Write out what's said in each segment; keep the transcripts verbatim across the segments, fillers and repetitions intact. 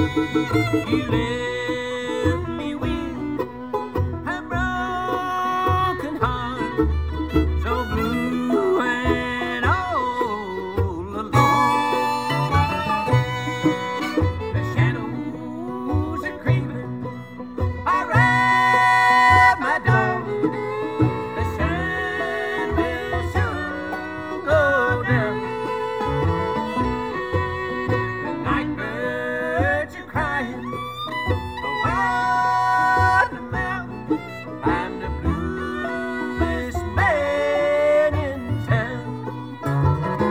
You left me with a broken heart, so blue and all alone. The shadows are creeping around my door. The sun will soon go down. The night birds are crying on the mountain. I'm the bluest man in town.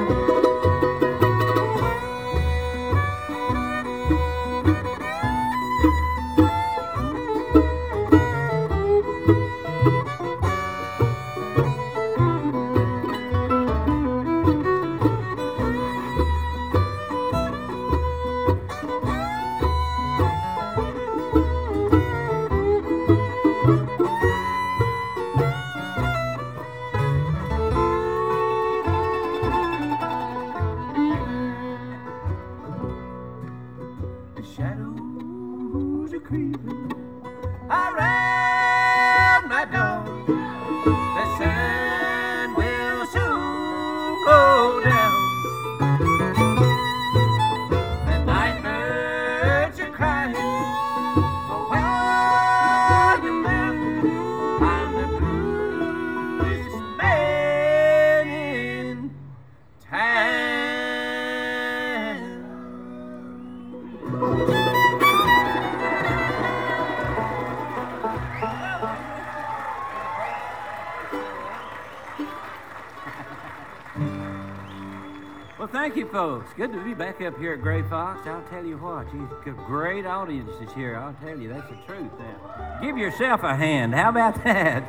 The shadows are creeping around my door. The sun will soon go down. The night birds are crying on the mountain. I'm the bluest man in town. Well, thank you, folks. Good to be back up here at Gray Fox. I'll tell you what, you've got great audiences here. I'll tell you, that's the truth now. Give yourself a hand. How about that?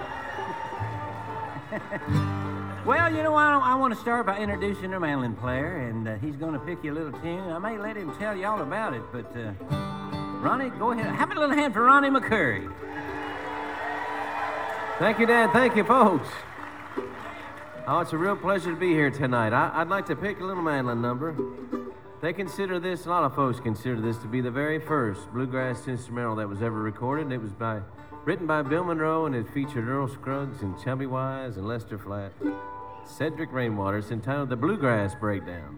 Well, you know, I, I want to start by introducing our mandolin player, and uh, he's going to pick you a little tune. I may let him tell you all about it, but uh, Ronnie, go ahead. Have a little hand for Ronnie McCurry. Thank you, Dad. Thank you, folks. Oh, it's a real pleasure to be here tonight. I, I'd like to pick a little mandolin number. They consider this, a lot of folks consider this to be the very first bluegrass instrumental that was ever recorded. It was by, written by Bill Monroe, and it featured Earl Scruggs and Chubby Wise and Lester Flatt. Cedric Rainwater. It's entitled The Bluegrass Breakdown.